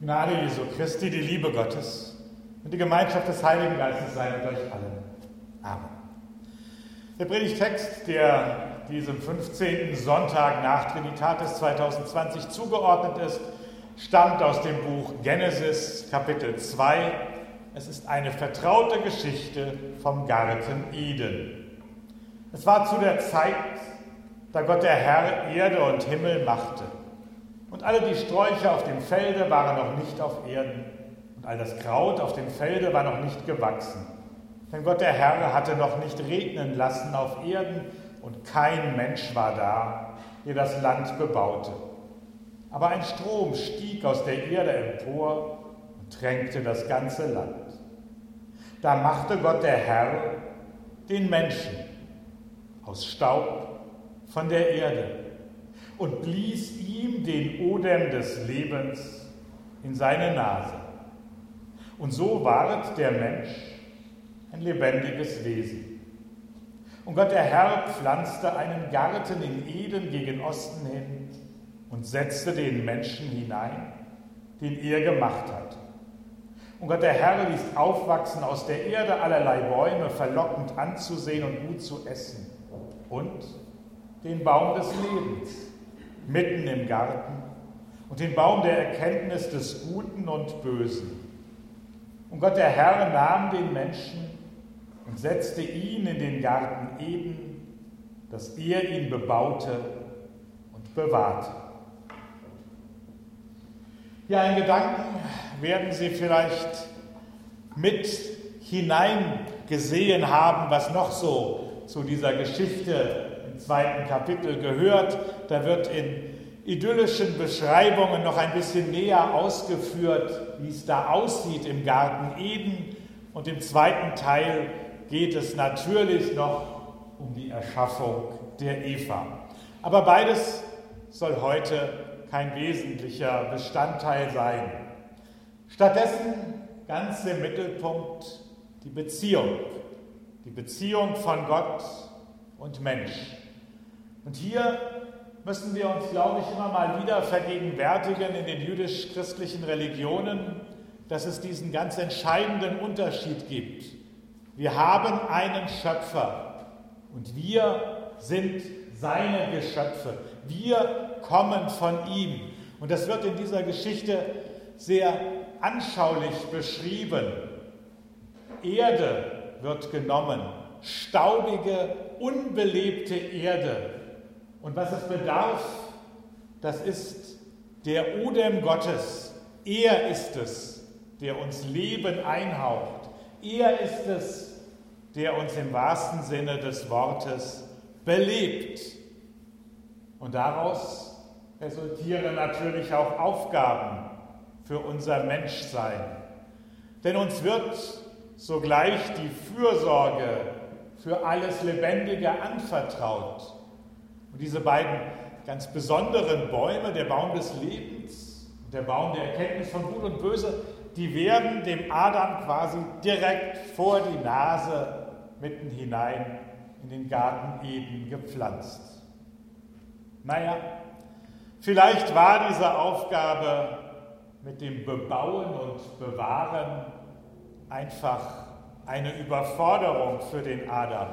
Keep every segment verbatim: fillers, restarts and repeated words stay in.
Gnade Jesu Christi, die Liebe Gottes und die Gemeinschaft des Heiligen Geistes sei mit euch allen. Amen. Der Predigtext, der diesem fünfzehnten Sonntag nach Trinitatis zweitausendzwanzig zugeordnet ist, stammt aus dem Buch Genesis, Kapitel zwei. Es ist eine vertraute Geschichte vom Garten Eden. Es war zu der Zeit, da Gott der Herr Erde und Himmel machte. Und alle die Sträucher auf dem Felde waren noch nicht auf Erden, und all das Kraut auf dem Felde war noch nicht gewachsen. Denn Gott der Herr hatte noch nicht regnen lassen auf Erden, und kein Mensch war da, der das Land bebaute. Aber ein Strom stieg aus der Erde empor und tränkte das ganze Land. Da machte Gott der Herr den Menschen aus Staub von der Erde und blies ihm den Odem des Lebens in seine Nase. Und so ward der Mensch ein lebendiges Wesen. Und Gott der Herr pflanzte einen Garten in Eden gegen Osten hin und setzte den Menschen hinein, den er gemacht hat. Und Gott der Herr ließ aufwachsen aus der Erde allerlei Bäume, verlockend anzusehen und gut zu essen, und den Baum des Lebens mitten im Garten und den Baum der Erkenntnis des Guten und Bösen. Und Gott der Herr nahm den Menschen und setzte ihn in den Garten Eden, dass er ihn bebaute und bewahrte. Ja, in Gedanken werden Sie vielleicht mit hineingesehen haben, was noch so zu dieser Geschichte im zweiten Kapitel gehört. Da wird in idyllischen Beschreibungen noch ein bisschen näher ausgeführt, wie es da aussieht im Garten Eden. Und im zweiten Teil geht es natürlich noch um die Erschaffung der Eva. Aber beides soll heute kein wesentlicher Bestandteil sein. Stattdessen ganz im Mittelpunkt die Beziehung. Die Beziehung von Gott und Mensch. Und hier müssen wir uns, glaube ich, immer mal wieder vergegenwärtigen in den jüdisch-christlichen Religionen, dass es diesen ganz entscheidenden Unterschied gibt. Wir haben einen Schöpfer und wir sind seine Geschöpfe. Wir kommen von ihm. Und das wird in dieser Geschichte sehr anschaulich beschrieben. Erde wird genommen, staubige, unbelebte Erde. Und was es bedarf, das ist der Odem Gottes. Er ist es, der uns Leben einhaucht. Er ist es, der uns im wahrsten Sinne des Wortes belebt. Und daraus resultieren natürlich auch Aufgaben für unser Menschsein. Denn uns wird sogleich die Fürsorge für alles Lebendige anvertraut. Und diese beiden ganz besonderen Bäume, der Baum des Lebens und der Baum der Erkenntnis von Gut und Böse, die werden dem Adam quasi direkt vor die Nase mitten hinein in den Garten Eden gepflanzt. Naja, vielleicht war diese Aufgabe mit dem Bebauen und Bewahren einfach eine Überforderung für den Adam.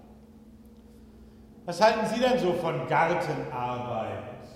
Was halten Sie denn so von Gartenarbeit?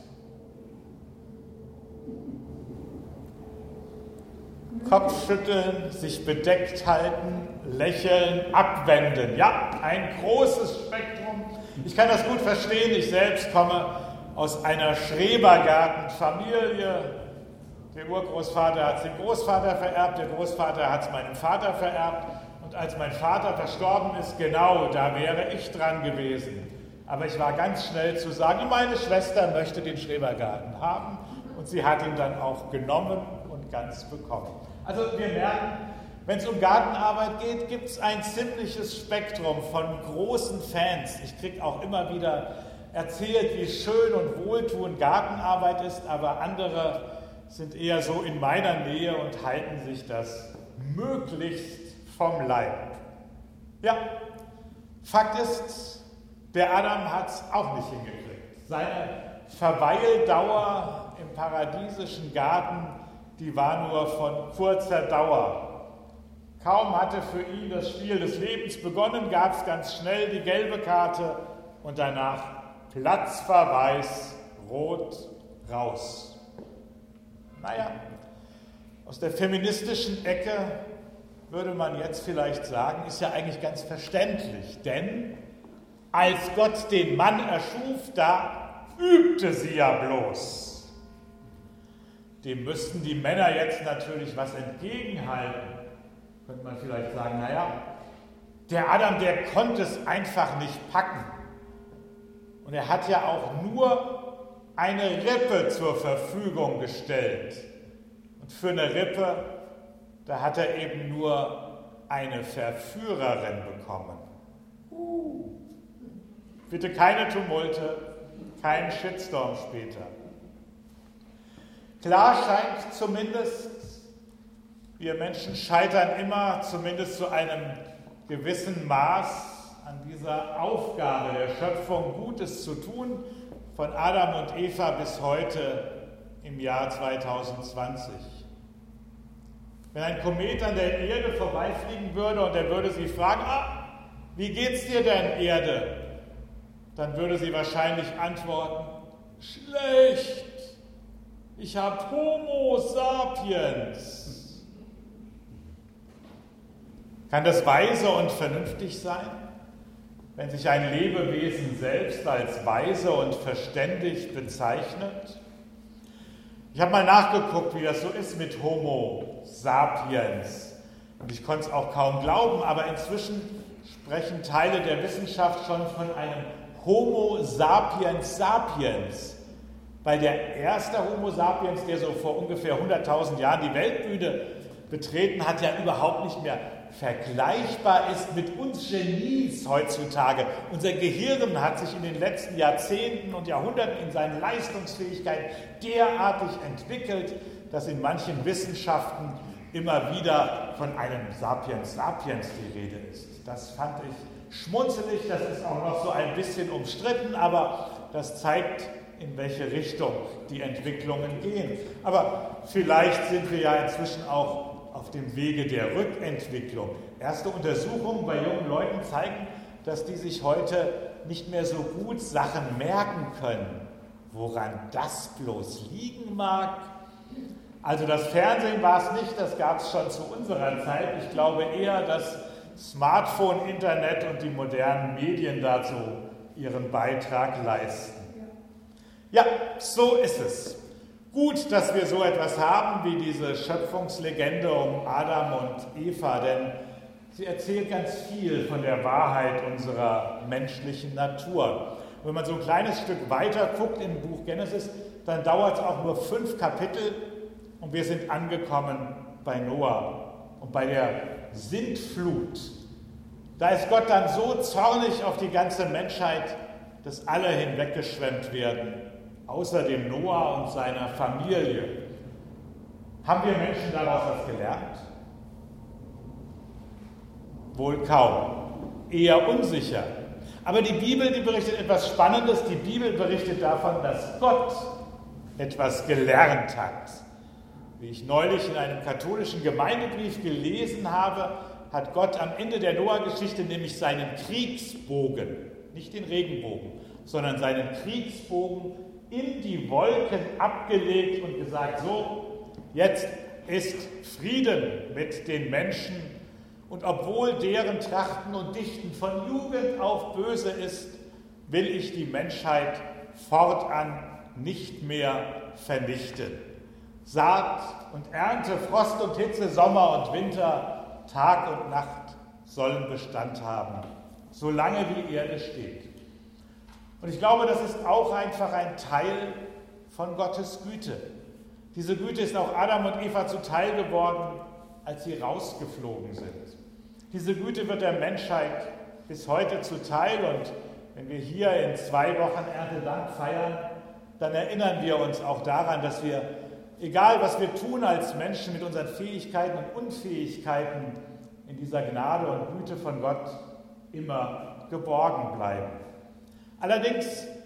Kopfschütteln, sich bedeckt halten, lächeln, abwenden. Ja, ein großes Spektrum. Ich kann das gut verstehen. Ich selbst komme aus einer Schrebergartenfamilie. Der Urgroßvater hat es dem Großvater vererbt, der Großvater hat es meinem Vater vererbt. Und als mein Vater verstorben ist, genau, da wäre ich dran gewesen. Aber ich war ganz schnell zu sagen, meine Schwester möchte den Schrebergarten haben. Und sie hat ihn dann auch genommen und ganz bekommen. Also wir merken, wenn es um Gartenarbeit geht, gibt es ein ziemliches Spektrum von großen Fans. Ich kriege auch immer wieder erzählt, wie schön und wohltuend Gartenarbeit ist, aber andere sind eher so in meiner Nähe und halten sich das möglichst vom Leib. Ja, Fakt ist, der Adam hat es auch nicht hingekriegt. Seine Verweildauer im paradiesischen Garten die war nur von kurzer Dauer. Kaum hatte für ihn das Spiel des Lebens begonnen, gab es ganz schnell die gelbe Karte und danach Platzverweis, rot, raus. Naja, aus der feministischen Ecke würde man jetzt vielleicht sagen, ist ja eigentlich ganz verständlich, denn als Gott den Mann erschuf, da übte sie ja bloß. Dem müssten die Männer jetzt natürlich was entgegenhalten. Könnte man vielleicht sagen, naja, der Adam, der konnte es einfach nicht packen. Und er hat ja auch nur eine Rippe zur Verfügung gestellt. Und für eine Rippe, da hat er eben nur eine Verführerin bekommen. Uh. Bitte keine Tumulte, kein Shitstorm später. Klar scheint zumindest, wir Menschen scheitern immer zumindest zu einem gewissen Maß an dieser Aufgabe der Schöpfung, Gutes zu tun, von Adam und Eva bis heute im Jahr zweitausendzwanzig. Wenn ein Komet an der Erde vorbeifliegen würde und er würde sie fragen, ah, wie geht's dir denn, Erde? Dann würde sie wahrscheinlich antworten, schlecht. Ich habe Homo sapiens. Kann das weise und vernünftig sein, wenn sich ein Lebewesen selbst als weise und verständig bezeichnet? Ich habe mal nachgeguckt, wie das so ist mit Homo sapiens. Und ich konnte es auch kaum glauben, aber inzwischen sprechen Teile der Wissenschaft schon von einem Homo sapiens sapiens. Weil der erste Homo sapiens, der so vor ungefähr hunderttausend Jahren die Weltbühne betreten hat, ja überhaupt nicht mehr vergleichbar ist mit uns Genies heutzutage. Unser Gehirn hat sich in den letzten Jahrzehnten und Jahrhunderten in seinen Leistungsfähigkeiten derartig entwickelt, dass in manchen Wissenschaften immer wieder von einem Sapiens sapiens die Rede ist. Das fand ich schmunzelig, das ist auch noch so ein bisschen umstritten, aber das zeigt, in welche Richtung die Entwicklungen gehen. Aber vielleicht sind wir ja inzwischen auch auf dem Wege der Rückentwicklung. Erste Untersuchungen bei jungen Leuten zeigen, dass die sich heute nicht mehr so gut Sachen merken können. Woran das bloß liegen mag? Also das Fernsehen war es nicht, das gab es schon zu unserer Zeit. Ich glaube eher, dass Smartphone, Internet und die modernen Medien dazu ihren Beitrag leisten. Ja, so ist es. Gut, dass wir so etwas haben wie diese Schöpfungslegende um Adam und Eva, denn sie erzählt ganz viel von der Wahrheit unserer menschlichen Natur. Und wenn man so ein kleines Stück weiter guckt im Buch Genesis, dann dauert es auch nur fünf Kapitel und wir sind angekommen bei Noah und bei der Sintflut. Da ist Gott dann so zornig auf die ganze Menschheit, dass alle hinweggeschwemmt werden. Außer dem Noah und seiner Familie. Haben wir Menschen daraus was gelernt? Wohl kaum. Eher unsicher. Aber die Bibel, die berichtet etwas Spannendes. Die Bibel berichtet davon, dass Gott etwas gelernt hat. Wie ich neulich in einem katholischen Gemeindebrief gelesen habe, hat Gott am Ende der Noah-Geschichte nämlich seinen Kriegsbogen, nicht den Regenbogen, sondern seinen Kriegsbogen in die Wolken abgelegt und gesagt, so, jetzt ist Frieden mit den Menschen und obwohl deren Trachten und Dichten von Jugend auf böse ist, will ich die Menschheit fortan nicht mehr vernichten. Saat und Ernte, Frost und Hitze, Sommer und Winter, Tag und Nacht sollen Bestand haben, solange die Erde steht. Und ich glaube, das ist auch einfach ein Teil von Gottes Güte. Diese Güte ist auch Adam und Eva zuteil geworden, als sie rausgeflogen sind. Diese Güte wird der Menschheit bis heute zuteil und wenn wir hier in zwei Wochen Erntedank feiern, dann erinnern wir uns auch daran, dass wir, egal was wir tun als Menschen mit unseren Fähigkeiten und Unfähigkeiten, in dieser Gnade und Güte von Gott immer geborgen bleiben. Allerdings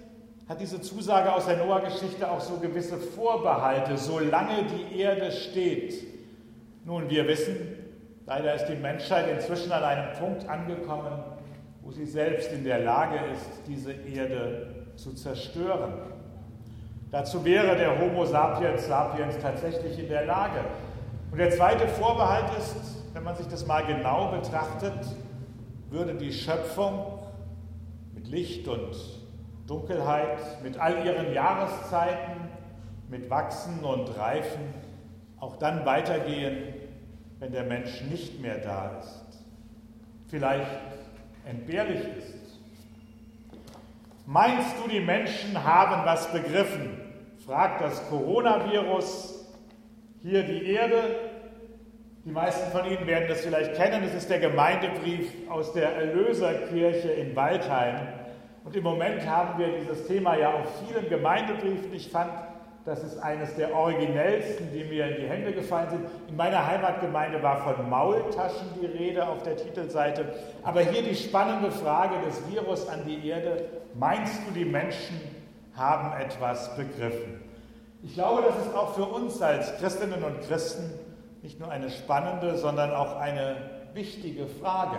hat diese Zusage aus der Noah-Geschichte auch so gewisse Vorbehalte, solange die Erde steht. Nun, wir wissen, leider ist die Menschheit inzwischen an einem Punkt angekommen, wo sie selbst in der Lage ist, diese Erde zu zerstören. Dazu wäre der Homo sapiens sapiens tatsächlich in der Lage. Und der zweite Vorbehalt ist, wenn man sich das mal genau betrachtet, würde die Schöpfung mit Licht und Dunkelheit, mit all ihren Jahreszeiten, mit Wachsen und Reifen auch dann weitergehen, wenn der Mensch nicht mehr da ist, vielleicht entbehrlich ist. Meinst du, die Menschen haben was begriffen? Fragt das Coronavirus hier die Erde. Die meisten von Ihnen werden das vielleicht kennen. Es ist der Gemeindebrief aus der Erlöserkirche in Waldheim. Und im Moment haben wir dieses Thema ja auf vielen Gemeindebriefen. Ich fand, das ist eines der originellsten, die mir in die Hände gefallen sind. In meiner Heimatgemeinde war von Maultaschen die Rede auf der Titelseite. Aber hier die spannende Frage des Virus an die Erde. Meinst du, die Menschen haben etwas begriffen? Ich glaube, das ist auch für uns als Christinnen und Christen nicht nur eine spannende, sondern auch eine wichtige Frage.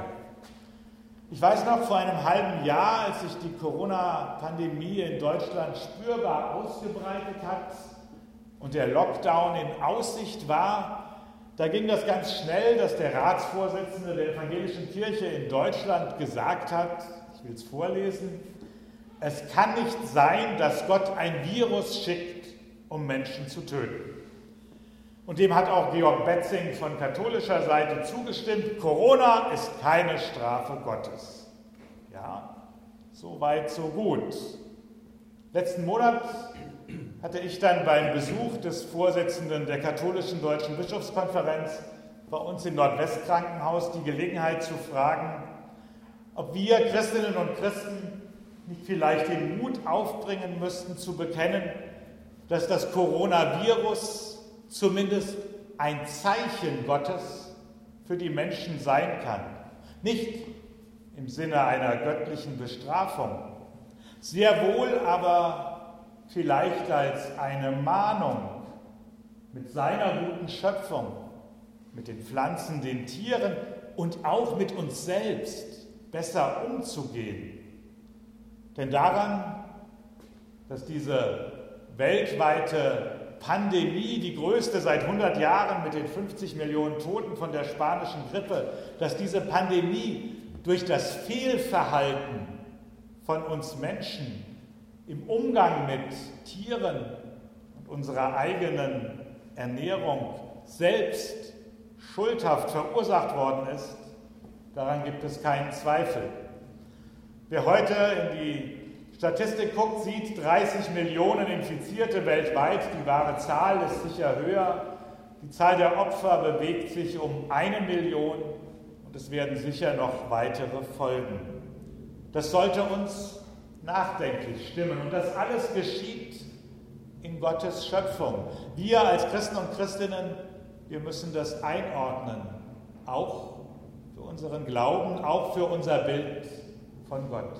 Ich weiß noch, vor einem halben Jahr, als sich die Corona-Pandemie in Deutschland spürbar ausgebreitet hat und der Lockdown in Aussicht war, da ging das ganz schnell, dass der Ratsvorsitzende der Evangelischen Kirche in Deutschland gesagt hat, ich will es vorlesen, es kann nicht sein, dass Gott ein Virus schickt, um Menschen zu töten. Und dem hat auch Georg Betzing von katholischer Seite zugestimmt. Corona ist keine Strafe Gottes. Ja, so weit, so gut. Letzten Monat hatte ich dann beim Besuch des Vorsitzenden der katholischen Deutschen Bischofskonferenz bei uns im Nordwestkrankenhaus die Gelegenheit zu fragen, ob wir Christinnen und Christen nicht vielleicht den Mut aufbringen müssten, zu bekennen, dass das Coronavirus zumindest ein Zeichen Gottes für die Menschen sein kann. Nicht im Sinne einer göttlichen Bestrafung, sehr wohl aber vielleicht als eine Mahnung, mit seiner guten Schöpfung, mit den Pflanzen, den Tieren und auch mit uns selbst besser umzugehen. Denn daran, dass diese weltweite Pandemie, die größte seit hundert Jahren mit den fünfzig Millionen Toten von der spanischen Grippe, dass diese Pandemie durch das Fehlverhalten von uns Menschen im Umgang mit Tieren und unserer eigenen Ernährung selbst schuldhaft verursacht worden ist, daran gibt es keinen Zweifel. Wer heute in die Statistik guckt, sieht dreißig Millionen Infizierte weltweit. Die wahre Zahl ist sicher höher. Die Zahl der Opfer bewegt sich um eine Million und es werden sicher noch weitere folgen. Das sollte uns nachdenklich stimmen und das alles geschieht in Gottes Schöpfung. Wir als Christen und Christinnen, wir müssen das einordnen, auch für unseren Glauben, auch für unser Bild von Gott.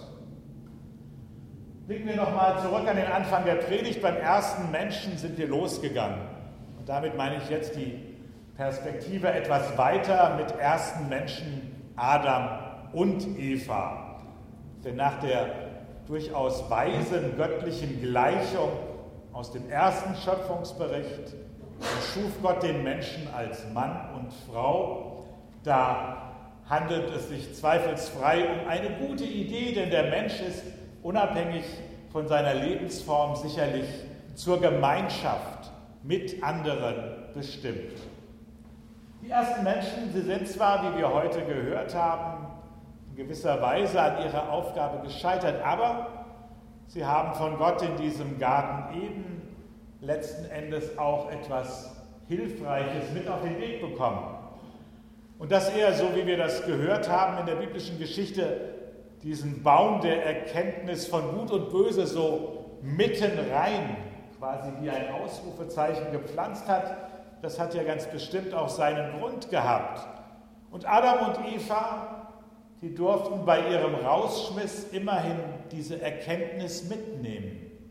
Blicken wir nochmal zurück an den Anfang der Predigt. Beim ersten Menschen sind wir losgegangen. Und damit meine ich jetzt die Perspektive etwas weiter mit ersten Menschen Adam und Eva. Denn nach der durchaus weisen göttlichen Gleichung aus dem ersten Schöpfungsbericht schuf Gott den Menschen als Mann und Frau. Da handelt es sich zweifelsfrei um eine gute Idee, denn der Mensch ist unabhängig von seiner Lebensform sicherlich zur Gemeinschaft mit anderen bestimmt. Die ersten Menschen, sie sind zwar, wie wir heute gehört haben, in gewisser Weise an ihrer Aufgabe gescheitert, aber sie haben von Gott in diesem Garten Eden letzten Endes auch etwas Hilfreiches mit auf den Weg bekommen. Und dass er, so wie wir das gehört haben in der biblischen Geschichte, diesen Baum der Erkenntnis von Gut und Böse so mitten rein, quasi wie ein Ausrufezeichen gepflanzt hat, das hat ja ganz bestimmt auch seinen Grund gehabt. Und Adam und Eva, die durften bei ihrem Rausschmiss immerhin diese Erkenntnis mitnehmen.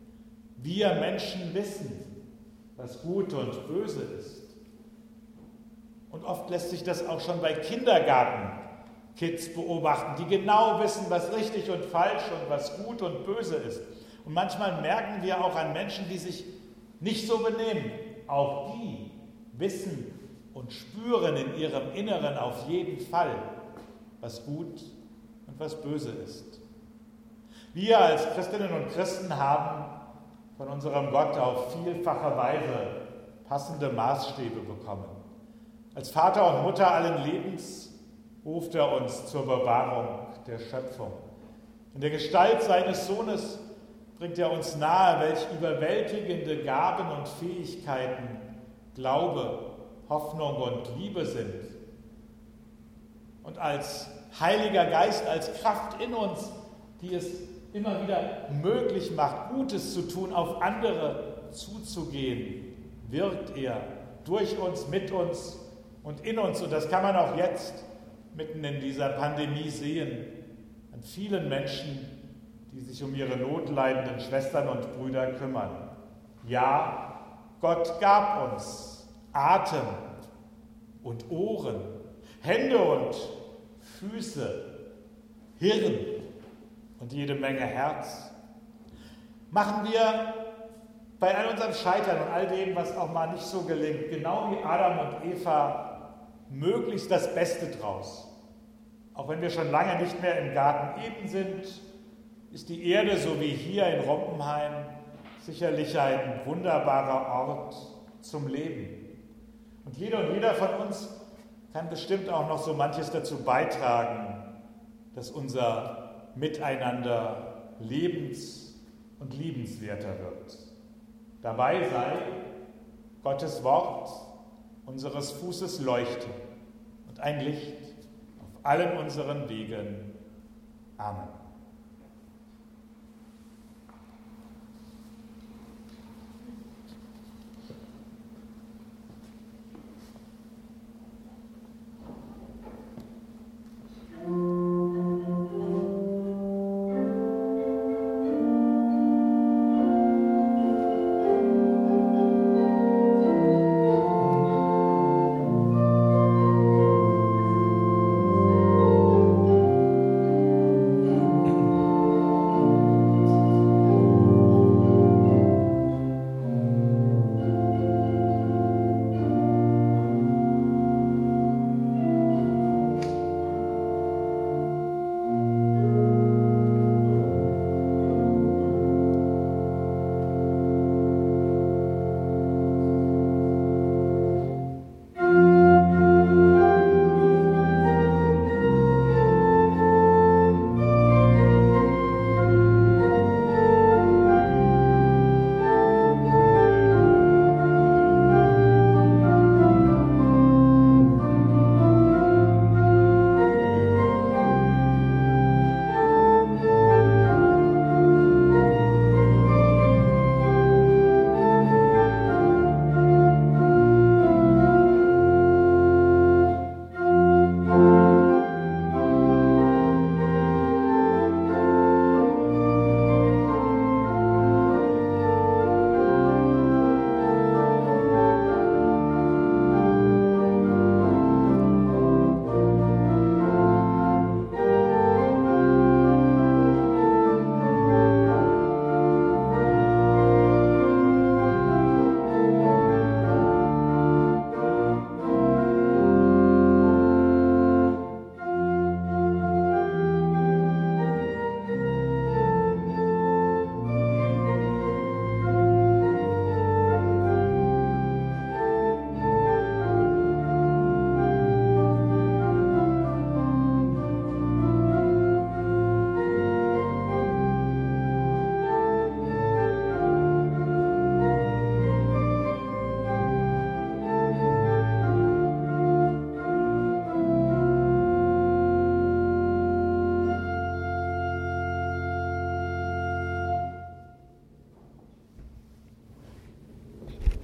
Wir Menschen wissen, was gut und böse ist. Und oft lässt sich das auch schon bei Kindergarten-Kids beobachten, die genau wissen, was richtig und falsch und was gut und böse ist. Und manchmal merken wir auch an Menschen, die sich nicht so benehmen. Auch die wissen und spüren in ihrem Inneren auf jeden Fall, was gut und was böse ist. Wir als Christinnen und Christen haben von unserem Gott auf vielfache Weise passende Maßstäbe bekommen. Als Vater und Mutter allen Lebens ruft er uns zur Bewahrung der Schöpfung. In der Gestalt seines Sohnes bringt er uns nahe, welch überwältigende Gaben und Fähigkeiten Glaube, Hoffnung und Liebe sind. Und als Heiliger Geist, als Kraft in uns, die es immer wieder möglich macht, Gutes zu tun, auf andere zuzugehen, wirkt er durch uns, mit uns und in uns. Und das kann man auch jetzt mitten in dieser Pandemie sehen, an vielen Menschen, die sich um ihre notleidenden Schwestern und Brüder kümmern. Ja, Gott gab uns Atem und Ohren, Hände und Füße, Hirn und jede Menge Herz. Machen wir bei all unserem Scheitern und all dem, was auch mal nicht so gelingt, genau wie Adam und Eva, möglichst das Beste draus. Auch wenn wir schon lange nicht mehr im Garten Eden sind, ist die Erde, so wie hier in Rompenheim, sicherlich ein wunderbarer Ort zum Leben. Und jeder und jeder von uns kann bestimmt auch noch so manches dazu beitragen, dass unser Miteinander lebens- und liebenswerter wird. Dabei sei Gottes Wort unseres Fußes Leuchte und ein Licht auf allen unseren Wegen. Amen.